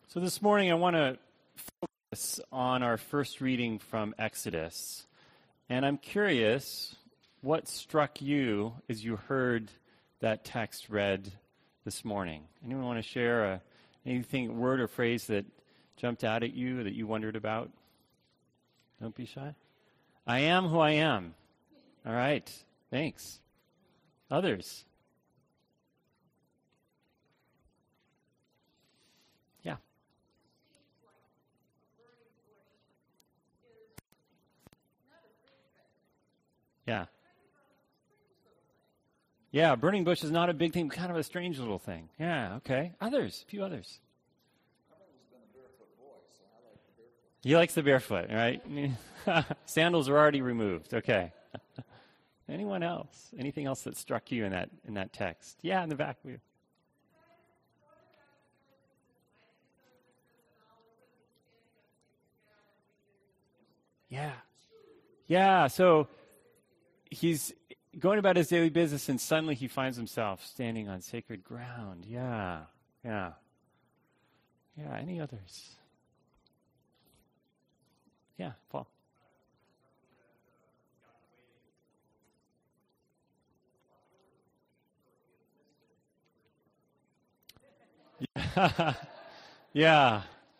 So this morning I want to focus on our first reading from Exodus. And I'm curious what struck you as you heard that text read this morning. Anyone want to share anything, word or phrase that jumped out at you that you wondered about? Don't be shy. I am who I am. All right. Thanks. Others? Yeah. Yeah. Yeah, burning bush is not a big thing, kind of a strange little thing. Yeah, okay. Others, a few others. He likes the barefoot, right? Sandals are already removed. Okay. Anyone else? Anything else that struck you in that text? Yeah, in the back of you. Yeah. Yeah, so he's going about his daily business, and suddenly he finds himself standing on sacred ground. Yeah. Any others? Yeah, Paul. Yeah.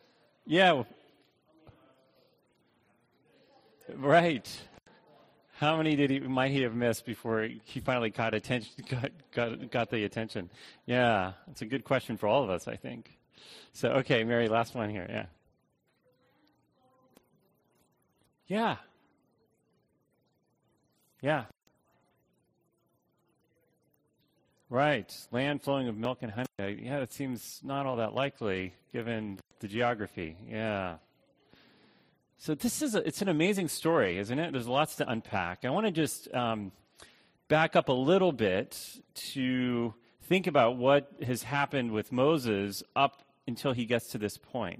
Right. How many might he have missed before he finally got attention? Got the attention. Yeah, it's a good question for all of us, I think. So, okay, Mary, last one here. Yeah. Right. Land flowing of milk and honey. Yeah, it seems not all that likely given the geography. Yeah. So it's an amazing story, isn't it? There's lots to unpack. I want to just back up a little bit to think about what has happened with Moses up until he gets to this point.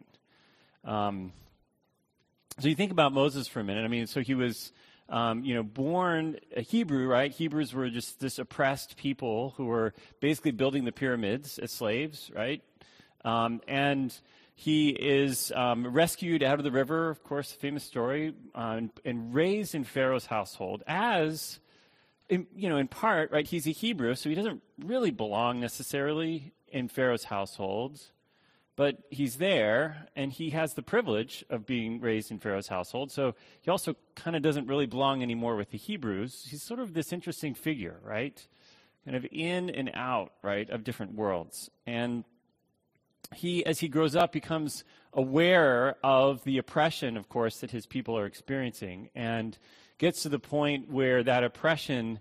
So you think about Moses for a minute. I mean, so he was, born a Hebrew, right? Hebrews were just this oppressed people who were basically building the pyramids as slaves, right? And he is rescued out of the river, of course, famous story, and raised in Pharaoh's household as, in part, right, he's a Hebrew, so he doesn't really belong necessarily in Pharaoh's household, but he's there, and he has the privilege of being raised in Pharaoh's household, so he also kind of doesn't really belong anymore with the Hebrews. He's sort of this interesting figure, right, kind of in and out, right, of different worlds. And he, as he grows up, becomes aware of the oppression, of course, that his people are experiencing, and gets to the point where that oppression,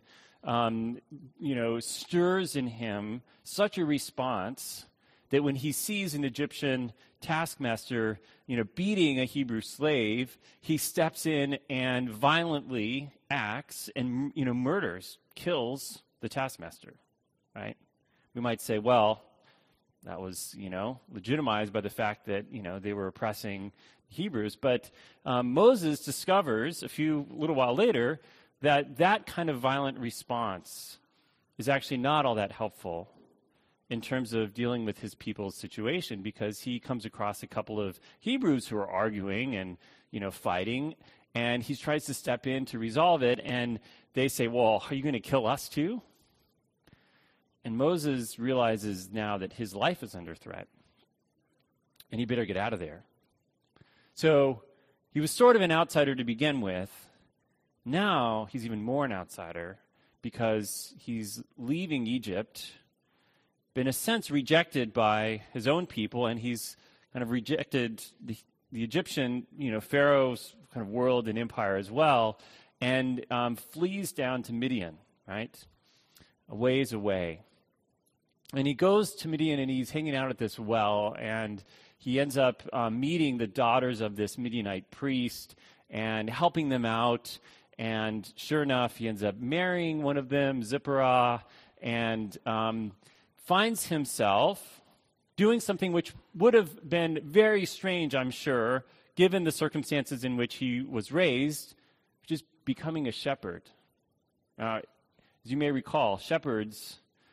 stirs in him such a response that when he sees an Egyptian taskmaster, beating a Hebrew slave, he steps in and violently acts and, kills the taskmaster, right? We might say, well, that was, legitimized by the fact that, they were oppressing Hebrews. But Moses discovers little while later that kind of violent response is actually not all that helpful in terms of dealing with his people's situation, because he comes across a couple of Hebrews who are arguing and, fighting, and he tries to step in to resolve it, and they say, well, are you going to kill us too? And Moses realizes now that his life is under threat, and he better get out of there. So he was sort of an outsider to begin with. Now he's even more an outsider because he's leaving Egypt, been in a sense rejected by his own people, and he's kind of rejected the Egyptian, Pharaoh's kind of world and empire as well, and flees down to Midian, right, a ways away. And he goes to Midian, and he's hanging out at this well, and he ends up meeting the daughters of this Midianite priest and helping them out. And sure enough, he ends up marrying one of them, Zipporah, and finds himself doing something which would have been very strange, I'm sure, given the circumstances in which he was raised, which is becoming a shepherd. As you may recall, shepherds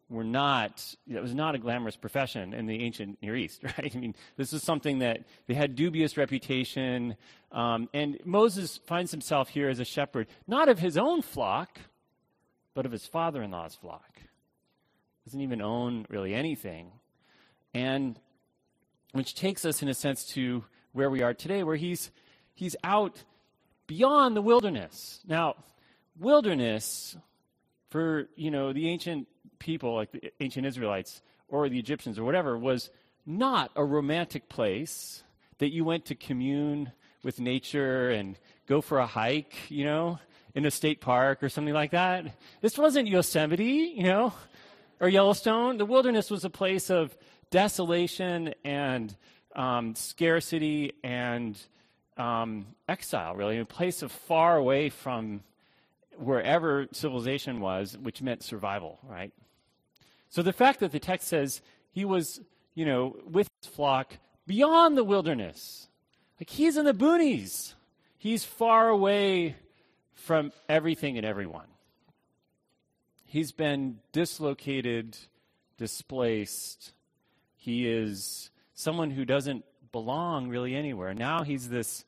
it was not a glamorous profession in the ancient Near East, right? I mean, this is something that they had dubious reputation. And Moses finds himself here as a shepherd, not of his own flock, but of his father-in-law's flock. Doesn't even own really anything. And which takes us, in a sense, to where we are today, where he's out beyond the wilderness. Now, wilderness for, the ancient people, like the ancient Israelites or the Egyptians or whatever, was not a romantic place that you went to commune with nature and go for a hike, in a state park or something like that. This wasn't Yosemite, or Yellowstone. The wilderness was a place of desolation and scarcity and exile, really, a place of far away from wherever civilization was, which meant survival, right? So the fact that the text says he was, with his flock beyond the wilderness, like he's in the boonies. He's far away from everything and everyone. He's been dislocated, displaced. He is someone who doesn't belong really anywhere. Now he's this,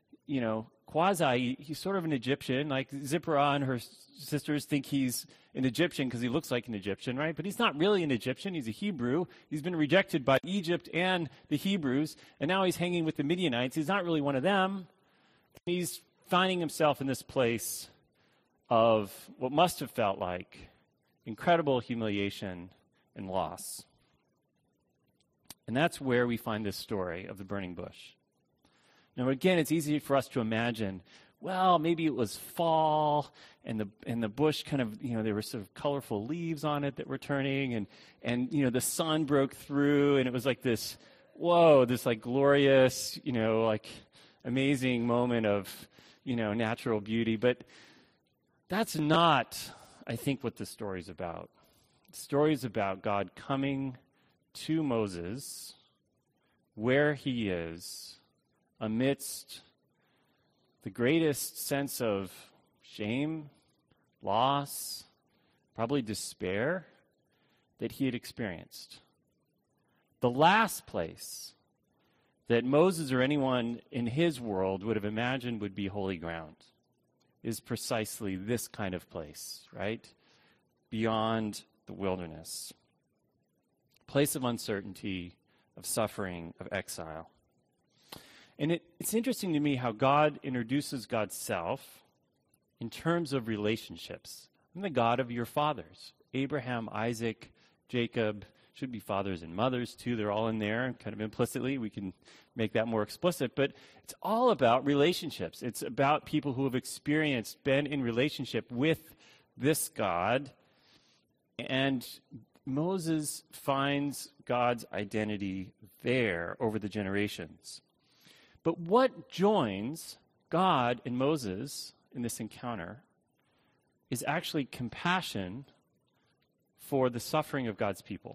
he's sort of an Egyptian, like Zipporah and her sisters think he's an Egyptian because he looks like an Egyptian, right? But he's not really an Egyptian. He's a Hebrew. He's been rejected by Egypt and the Hebrews, and now he's hanging with the Midianites. He's not really one of them. He's finding himself in this place of what must have felt like incredible humiliation and loss. And that's where we find this story of the burning bush. Now, again, it's easy for us to imagine, well, maybe it was fall, and the bush kind of, there were sort of colorful leaves on it that were turning, and the sun broke through, and it was like this, this like glorious, like amazing moment of, natural beauty. But that's not, I think, what the story's about. The story is about God coming to Moses where he is amidst the greatest sense of shame, loss, probably despair that he had experienced. The last place that Moses or anyone in his world would have imagined would be holy ground is precisely this kind of place, right? Beyond the wilderness. Place of uncertainty, of suffering, of exile. And it's interesting to me how God introduces God's self in terms of relationships. I'm the God of your fathers. Abraham, Isaac, Jacob, should be fathers and mothers too. They're all in there, kind of implicitly. We can make that more explicit. But it's all about relationships. It's about people who have been in relationship with this God. And Moses finds God's identity there over the generations. But what joins God and Moses in this encounter is actually compassion for the suffering of God's people.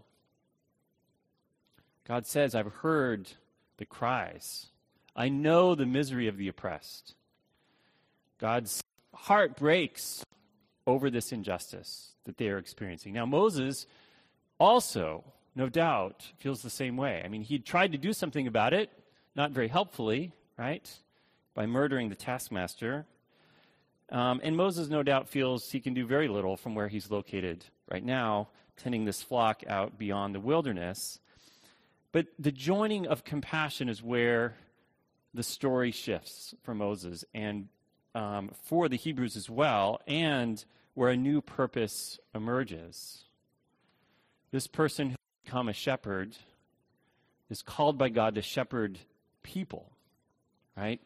God says, I've heard the cries. I know the misery of the oppressed. God's heart breaks over this injustice that they are experiencing. Now, Moses also, no doubt, feels the same way. I mean, he tried to do something about it, not very helpfully, right? By murdering the taskmaster. And Moses, no doubt, feels he can do very little from where he's located right now, tending this flock out beyond the wilderness. But the joining of compassion is where the story shifts for Moses and for the Hebrews as well, and where a new purpose emerges. This person who has become a shepherd is called by God to shepherd people, right?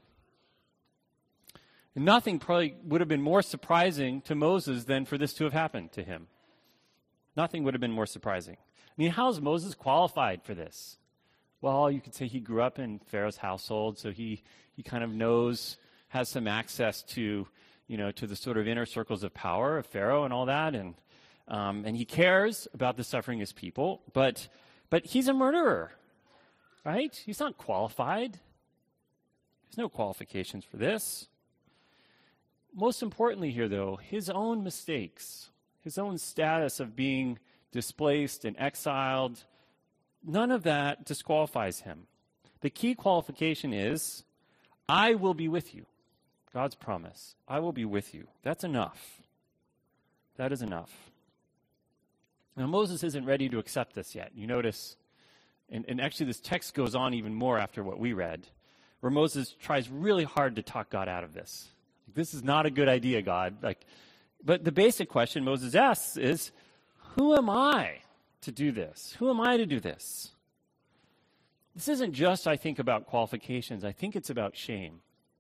And nothing probably would have been more surprising to Moses than for this to have happened to him. Nothing would have been more surprising. I mean, how is Moses qualified for this? Well, you could say he grew up in Pharaoh's household, so he kind of has some access to, to the sort of inner circles of power of Pharaoh and all that, and he cares about the suffering of his people, but he's a murderer, right? He's not qualified. There's no qualifications for this. Most importantly here, though, his own mistakes, his own status of being displaced and exiled. None of that disqualifies him. The key qualification is, I will be with you. God's promise. I will be with you. That's enough. That is enough. Now, Moses isn't ready to accept this yet. You notice, and actually this text goes on even more after what we read, where Moses tries really hard to talk God out of this. This is not a good idea, God. But the basic question Moses asks is, who am I to do this? Who am I to do this? This isn't just, I think, about qualifications. I think it's about shame.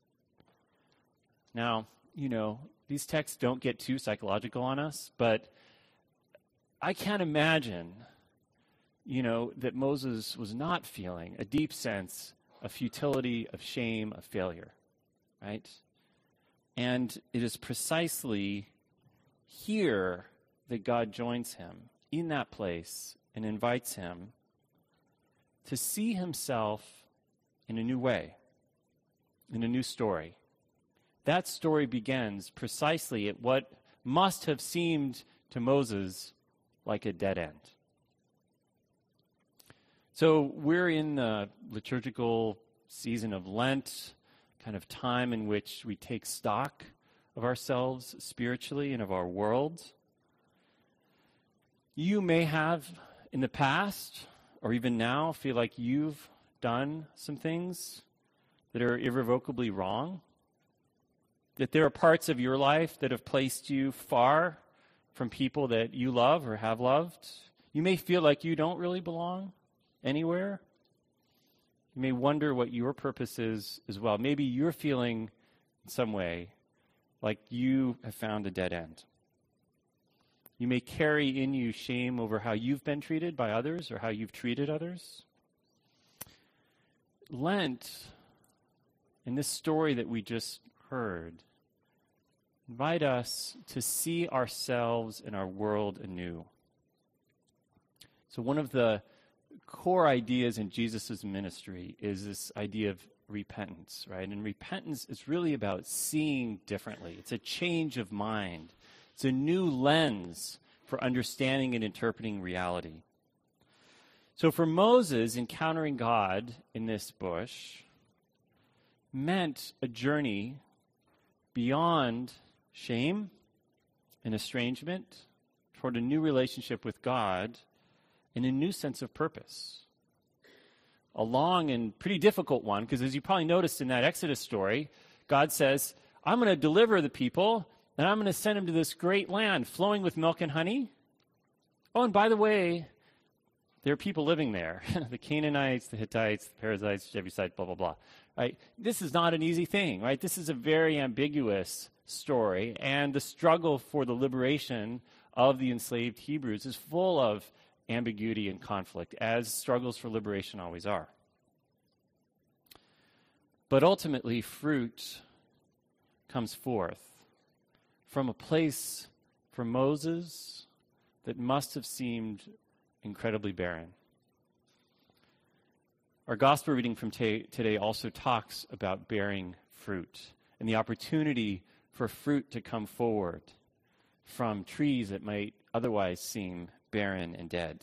Now, these texts don't get too psychological on us, but I can't imagine, that Moses was not feeling a deep sense of futility, of shame, of failure, right? And it is precisely here that God joins him in that place and invites him to see himself in a new way, in a new story. That story begins precisely at what must have seemed to Moses like a dead end. So we're in the liturgical season of Lent, kind of time in which we take stock of ourselves spiritually and of our world. You may have in the past, or even now, feel like you've done some things that are irrevocably wrong, that there are parts of your life that have placed you far from people that you love or have loved. You may feel like you don't really belong anywhere. You may wonder what your purpose is as well. Maybe you're feeling in some way like you have found a dead end. You may carry in you shame over how you've been treated by others or how you've treated others. Lent, in this story that we just heard, invite us to see ourselves and our world anew. So one of the core ideas in Jesus' ministry is this idea of repentance, right? And repentance is really about seeing differently. It's a change of mind. It's a new lens for understanding and interpreting reality. So for Moses, encountering God in this bush meant a journey beyond shame and estrangement toward a new relationship with God and a new sense of purpose. A long and pretty difficult one, because as you probably noticed in that Exodus story, God says, I'm going to deliver the people, and I'm going to send them to this great land flowing with milk and honey. Oh, and by the way, there are people living there. The Canaanites, the Hittites, the Perizzites, Jebusites, blah, blah, blah. Right? This is not an easy thing, right? This is a very ambiguous story, and the struggle for the liberation of the enslaved Hebrews is full of ambiguity and conflict, as struggles for liberation always are. But ultimately, fruit comes forth from a place for Moses that must have seemed incredibly barren. Our gospel reading from today also talks about bearing fruit and the opportunity for fruit to come forward from trees that might otherwise seem barren and dead.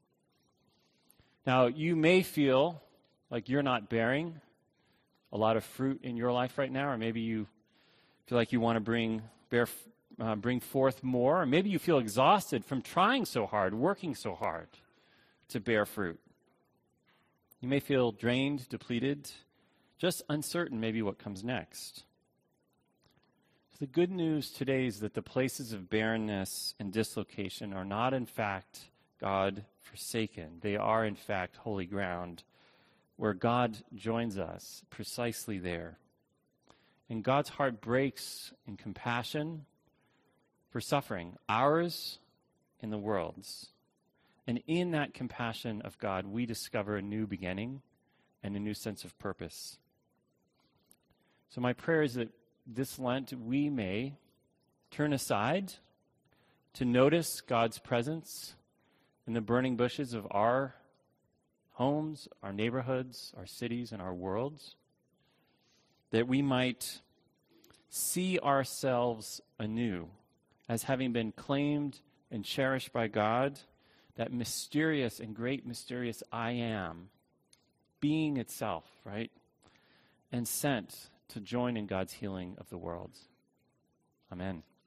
Now, you may feel like you're not bearing a lot of fruit in your life right now, or maybe you feel like you want to bring forth more, or maybe you feel exhausted from trying so hard, working so hard to bear fruit. You may feel drained, depleted, just uncertain maybe what comes next. The good news today is that the places of barrenness and dislocation are not, in fact, God forsaken. They are, in fact, holy ground where God joins us precisely there. And God's heart breaks in compassion for suffering, ours and the world's. And in that compassion of God, we discover a new beginning and a new sense of purpose. So my prayer is that this Lent, we may turn aside to notice God's presence in the burning bushes of our homes, our neighborhoods, our cities, and our worlds, that we might see ourselves anew as having been claimed and cherished by God that mysterious and great mysterious I am, being itself, right? And sent to join in God's healing of the world. Amen.